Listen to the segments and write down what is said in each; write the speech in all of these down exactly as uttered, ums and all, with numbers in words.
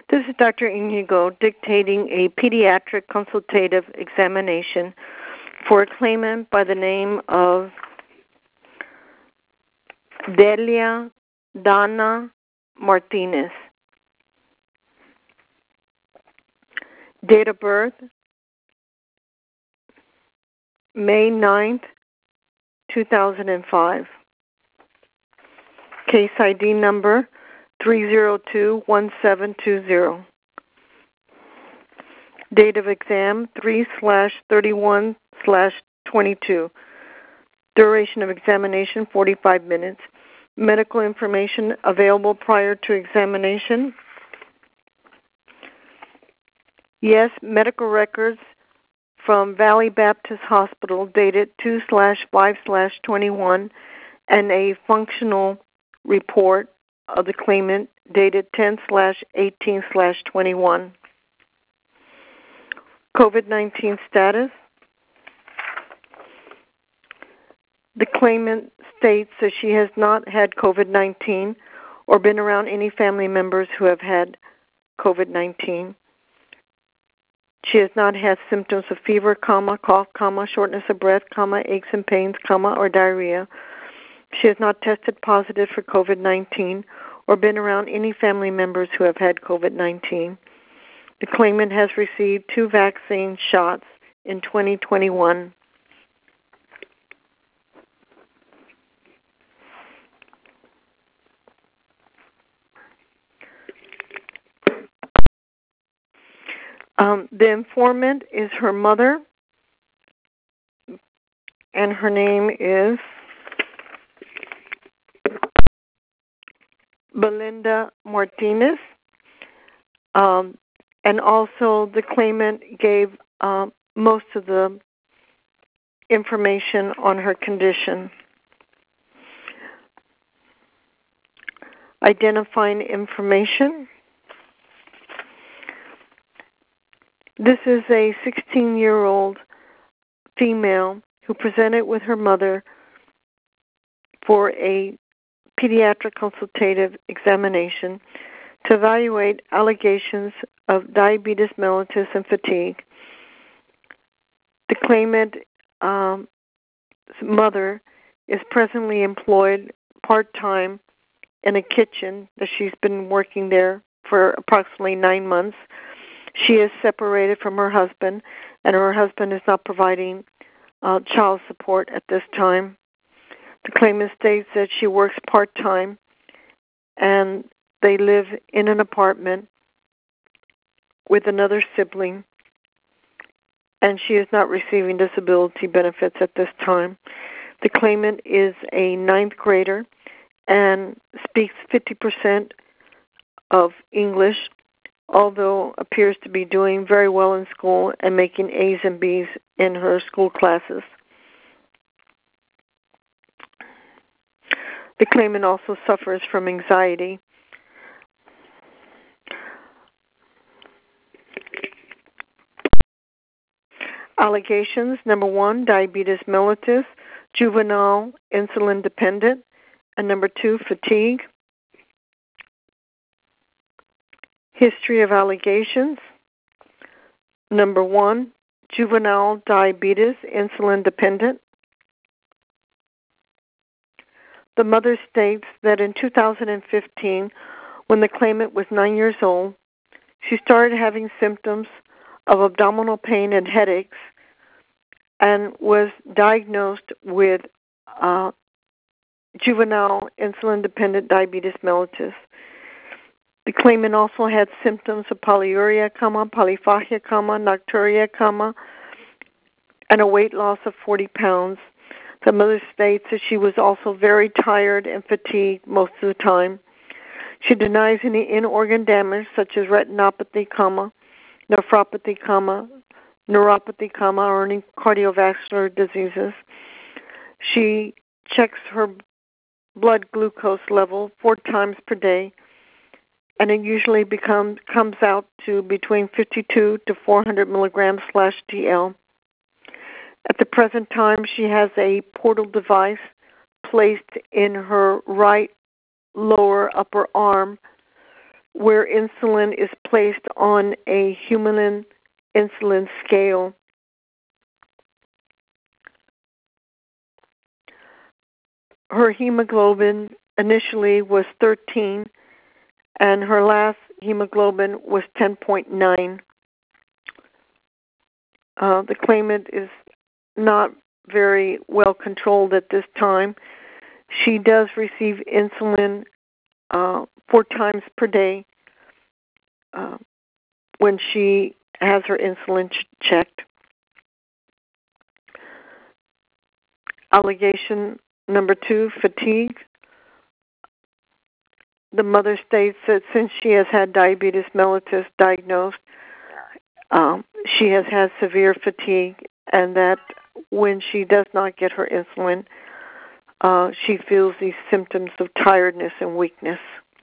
This is Doctor Inigo dictating a pediatric consultative examination for a claimant by the name of Delia Dana Martinez. Date of birth, May ninth, two thousand five. Case I D number three zero two one seven two zero. Date of exam three slash thirty-one slash twenty-two. Duration of examination forty-five minutes. Medical information available prior to examination. Yes, medical records from Valley Baptist Hospital dated two slash five slash twenty-one and a functional report of the claimant dated ten slash eighteen slash twenty-one. COVID nineteen status. The claimant states that she has not had COVID nineteen or been around any family members who have had COVID nineteen. She has not had symptoms of fever, comma, cough, comma, shortness of breath, comma, aches and pains, comma, or diarrhea. She has not tested positive for COVID nineteen or been around any family members who have had COVID nineteen. The claimant has received two vaccine shots in twenty twenty-one. Um, the informant is her mother, and her name is Belinda Martinez. Um, and also the claimant gave uh, most of the information on her condition. Identifying information. This is a sixteen-year-old female who presented with her mother for a pediatric consultative examination to evaluate allegations of diabetes mellitus and fatigue. The claimant's um, mother is presently employed part-time in a kitchen that she's been working there for approximately nine months. She is separated from her husband, and her husband is not providing uh, child support at this time. The claimant states that she works part-time, and they live in an apartment with another sibling, and she is not receiving disability benefits at this time. The claimant is a ninth grader and speaks fifty percent of English, although appears to be doing very well in school and making A's and B's in her school classes. The claimant also suffers from anxiety. Allegations, number one, diabetes mellitus, juvenile insulin dependent, and number two, fatigue. History of allegations. Number one, juvenile diabetes, insulin dependent. The mother states that in two thousand fifteen, when the claimant was nine years old, she started having symptoms of abdominal pain and headaches and was diagnosed with uh, juvenile insulin dependent diabetes mellitus. The claimant also had symptoms of polyuria, comma, polyphagia, comma, nocturia, comma, and a weight loss of forty pounds. The mother states that she was also very tired and fatigued most of the time. She denies any in-organ damage such as retinopathy, comma, nephropathy, comma, neuropathy, comma, or any cardiovascular diseases. She checks her blood glucose level four times per day, and it usually becomes comes out to between fifty-two to four hundred milligrams slash D L. At the present time, she has a portal device placed in her right lower upper arm where insulin is placed on a human insulin scale. Her hemoglobin initially was thirteen, and her last hemoglobin was ten point nine. Uh, the claimant is not very well controlled at this time. She does receive insulin uh, four times per day uh, when she has her insulin ch- checked. Allegation number two, fatigue. The mother states that since she has had diabetes mellitus diagnosed, um, she has had severe fatigue, and that when she does not get her insulin, uh, she feels these symptoms of tiredness and weakness.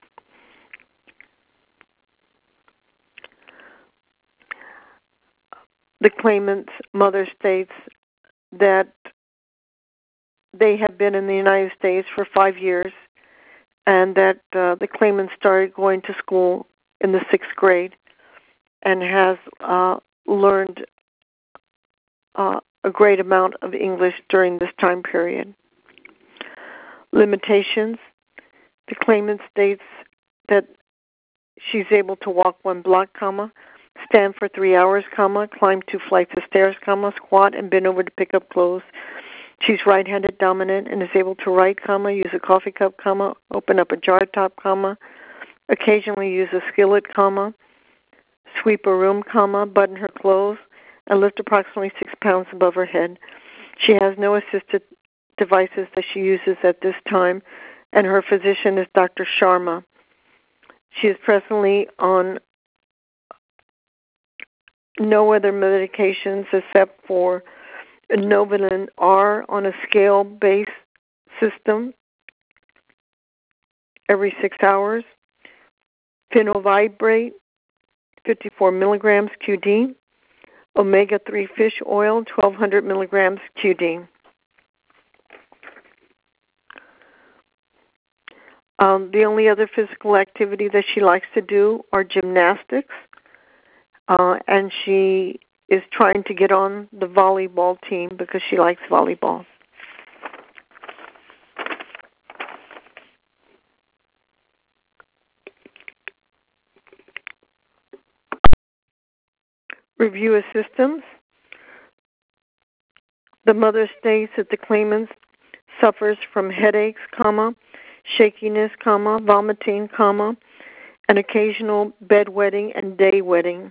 The claimant's mother states that they have been in the United States for five years and that uh, the claimant started going to school in the sixth grade and has uh, learned uh, a great amount of English during this time period. Limitations. The claimant states that she's able to walk one block, comma, stand for three hours, comma, climb two flights of stairs, comma, squat and bend over to pick up clothes. She's right-handed dominant and is able to write, comma, use a coffee cup, comma, open up a jar top, comma, occasionally use a skillet, comma, sweep a room, comma, button her clothes, and lift approximately six pounds above her head. She has no assisted devices that she uses at this time, and her physician is Doctor Sharma. She is presently on no other medications except for Novolin R on a scale-based system every six hours, Phenovibrate, fifty-four milligrams Q D, omega three fish oil, twelve hundred milligrams Q D. Um, the only other physical activity that she likes to do are gymnastics, uh, and she is trying to get on the volleyball team because she likes volleyball. Review of systems. The mother states that the claimant suffers from headaches, comma, shakiness, comma, vomiting, comma, and occasional bedwetting and day wetting.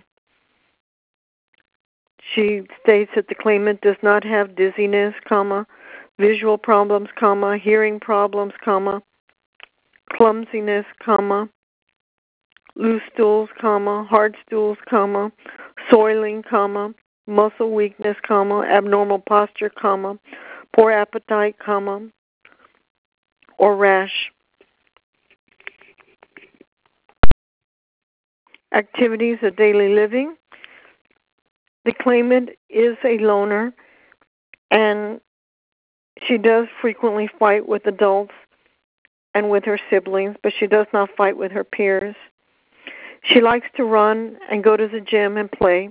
She states that the claimant does not have dizziness, comma, visual problems, comma, hearing problems, comma, clumsiness, comma, loose stools, comma, hard stools, comma, soiling, comma, muscle weakness, comma, abnormal posture, comma, poor appetite, comma, or rash. Activities of daily living. The claimant is a loner, and she does frequently fight with adults and with her siblings, but she does not fight with her peers. She likes to run and go to the gym and play.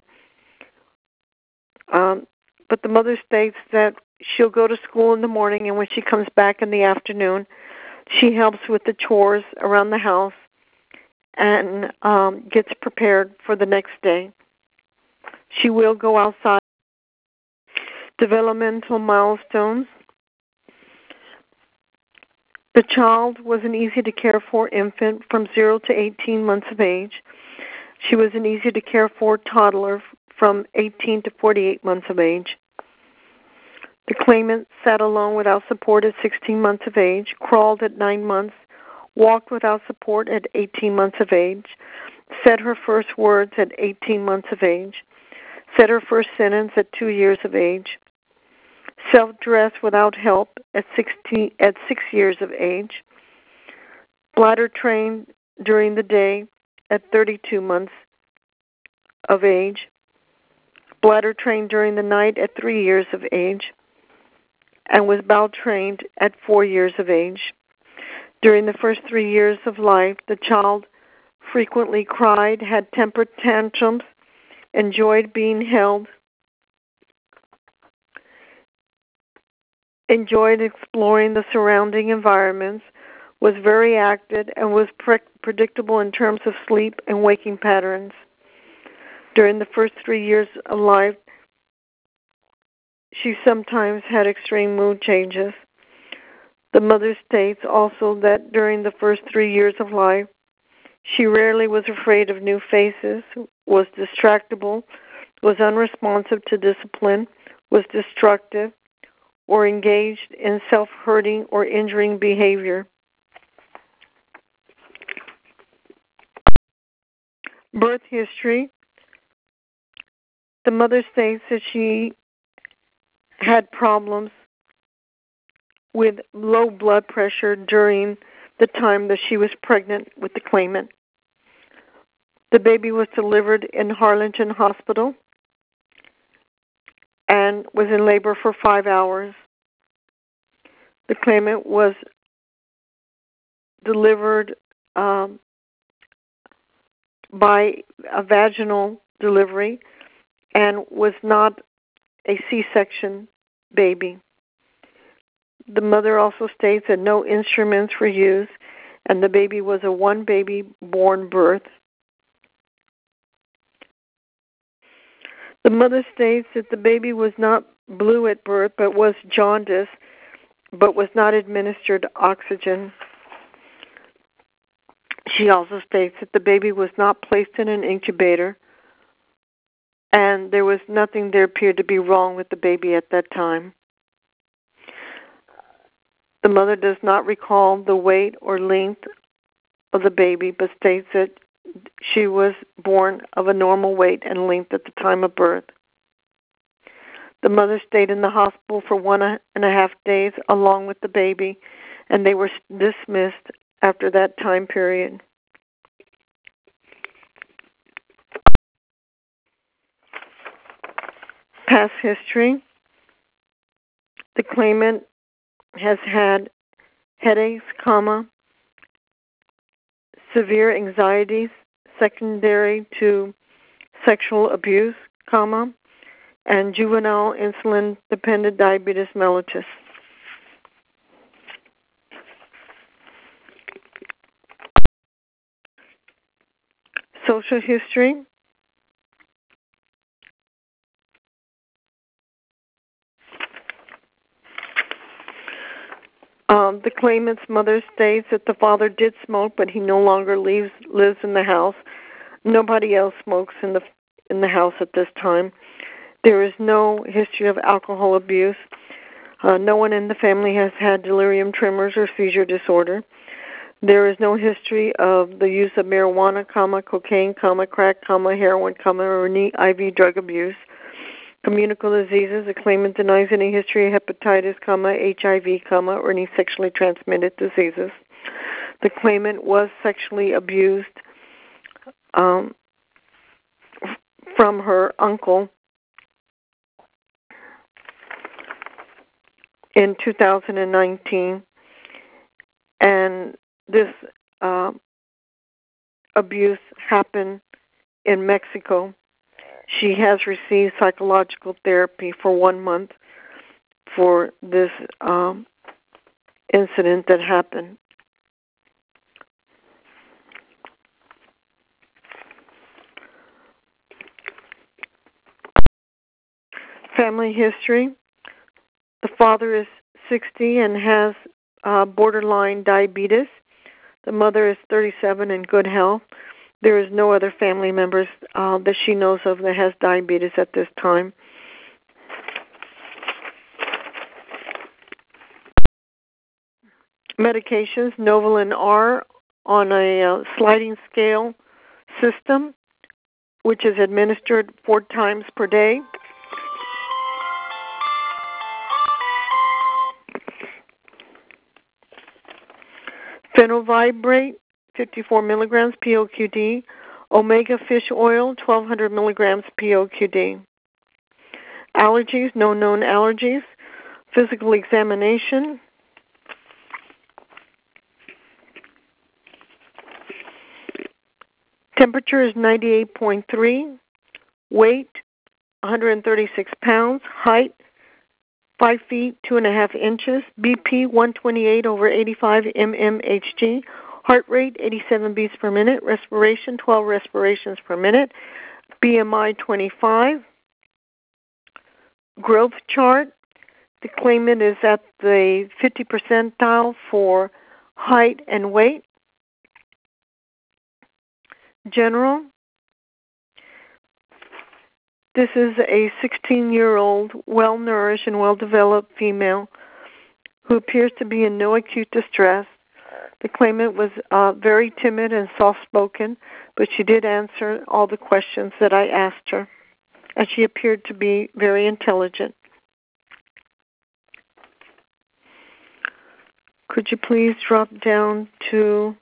Um, but the mother states that she'll go to school in the morning, and when she comes back in the afternoon, she helps with the chores around the house and um, gets prepared for the next day. She will go outside. Developmental milestones. The child was an easy-to-care-for infant from zero to eighteen months of age. She was an easy-to-care-for toddler from eighteen to forty-eight months of age. The claimant sat alone without support at sixteen months of age, crawled at nine months, walked without support at eighteen months of age, said her first words at eighteen months of age, said her first sentence at two years of age, self-dressed without help at sixteen at six years of age, bladder trained during the day at thirty-two months of age, bladder trained during the night at three years of age, and was bowel trained at four years of age. During the first three years of life, the child frequently cried, had temper tantrums, enjoyed being held, enjoyed exploring the surrounding environments, was very active, and was pre- predictable in terms of sleep and waking patterns. During the first three years of life, she sometimes had extreme mood changes. The mother states also that during the first three years of life, she rarely was afraid of new faces, was distractible, was unresponsive to discipline, was destructive, or engaged in self-hurting or injuring behavior. Birth history. The mother states that she had problems with low blood pressure during the time that she was pregnant with the claimant. The baby was delivered in Harlingen Hospital and was in labor for five hours. The claimant was delivered um, by a vaginal delivery and was not a C-section baby. The mother also states that no instruments were used and the baby was a one baby born birth. The mother states that the baby was not blue at birth but was jaundiced, but was not administered oxygen. She also states that the baby was not placed in an incubator and there was nothing there appeared to be wrong with the baby at that time. The mother does not recall the weight or length of the baby, but states that she was born of a normal weight and length at the time of birth. The mother stayed in the hospital for one and a half days along with the baby, and they were dismissed after that time period. Past history. The claimant has had headaches, comma, severe anxieties secondary to sexual abuse, comma, and juvenile insulin-dependent diabetes mellitus. Social history. Um, the claimant's mother states that the father did smoke, but he no longer leaves, lives in the house. Nobody else smokes in the in the house at this time. There is no history of alcohol abuse. Uh, no one in the family has had delirium tremors or seizure disorder. There is no history of the use of marijuana, comma, cocaine, comma, crack, comma, heroin, comma, or any I V drug abuse. Communicable diseases. The claimant denies any history of hepatitis, comma, H I V, comma, or any sexually transmitted diseases. The claimant was sexually abused um, from her uncle in two thousand nineteen, and this uh, abuse happened in Mexico. She has received psychological therapy for one month for this um, incident that happened. Family history. The father is sixty and has uh, borderline diabetes. The mother is thirty-seven and in good health. There is no other family members uh, that she knows of that has diabetes at this time. Medications, Novolin R on a uh, sliding scale system, which is administered four times per day. Phenovibrate, fifty-four milligrams P O Q D. Omega fish oil, twelve hundred milligrams P O Q D. Allergies, no known allergies. Physical examination. Temperature is ninety-eight point three. Weight, one hundred thirty-six pounds. Height, five feet, two and a half inches. B P, one twenty-eight over eighty-five mmHg. Heart rate, eighty-seven beats per minute. Respiration, twelve respirations per minute. B M I, twenty-five. Growth chart. The claimant is at the fifty percentile for height and weight. General. This is a sixteen-year-old, well-nourished and well-developed female who appears to be in no acute distress. The claimant was uh, very timid and soft-spoken, but she did answer all the questions that I asked her, and she appeared to be very intelligent. Could you please drop down to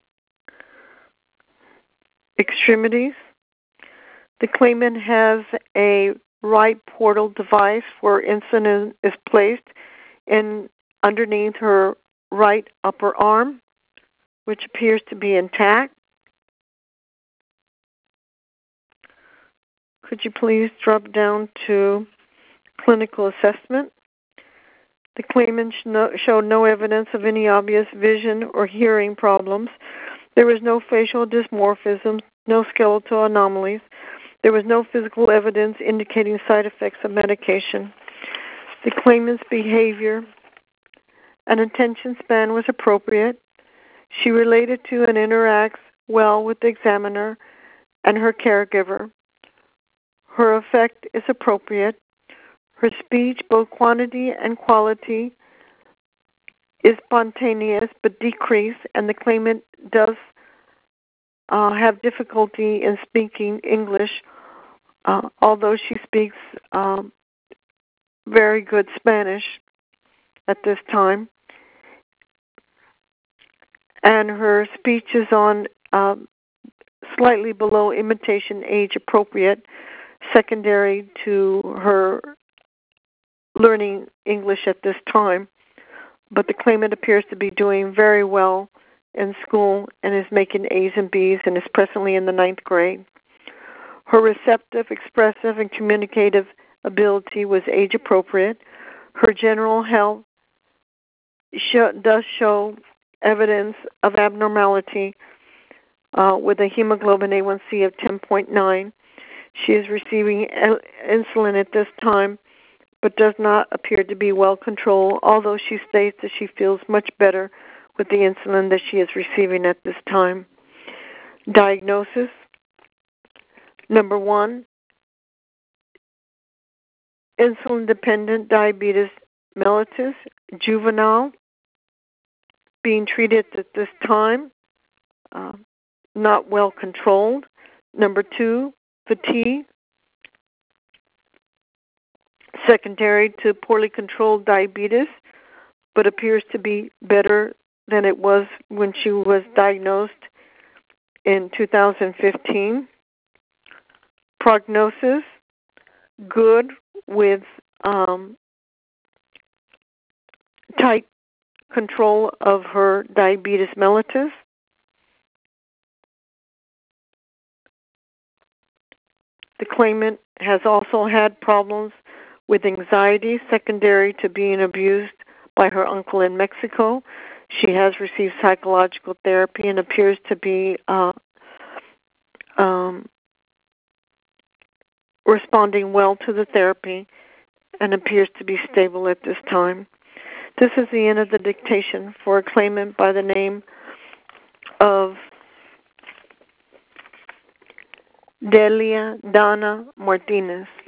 extremities? The claimant has a right portal device where insulin is placed in underneath her right upper arm, which appears to be intact. Could you please drop down to clinical assessment? The claimant showed no evidence of any obvious vision or hearing problems. There was no facial dysmorphism, no skeletal anomalies. There was no physical evidence indicating side effects of medication. The claimant's behavior and attention span was appropriate. She related to and interacts well with the examiner and her caregiver. Her affect is appropriate. Her speech, both quantity and quality, is spontaneous but decreased, and the claimant does uh, have difficulty in speaking English, uh, although she speaks um, very good Spanish at this time. And her speech is on uh, slightly below imitation age appropriate, secondary to her learning English at this time. But the claimant appears to be doing very well in school and is making A's and B's and is presently in the ninth grade. Her receptive, expressive, and communicative ability was age appropriate. Her general health show, does show evidence of abnormality uh, with a hemoglobin A one C of ten point nine. She is receiving insulin at this time, but does not appear to be well controlled, although she states that she feels much better with the insulin that she is receiving at this time. Diagnosis. Number one, insulin-dependent diabetes mellitus, juvenile, being treated at this time, uh, not well controlled. Number two, fatigue, secondary to poorly controlled diabetes, but appears to be better than it was when she was diagnosed in two thousand fifteen. Prognosis, good with um, tight control of her diabetes mellitus. The claimant has also had problems with anxiety secondary to being abused by her uncle in Mexico. She has received psychological therapy and appears to be uh, um, responding well to the therapy and appears to be stable at this time. This is the end of the dictation for a claimant by the name of Delia Donna Martinez.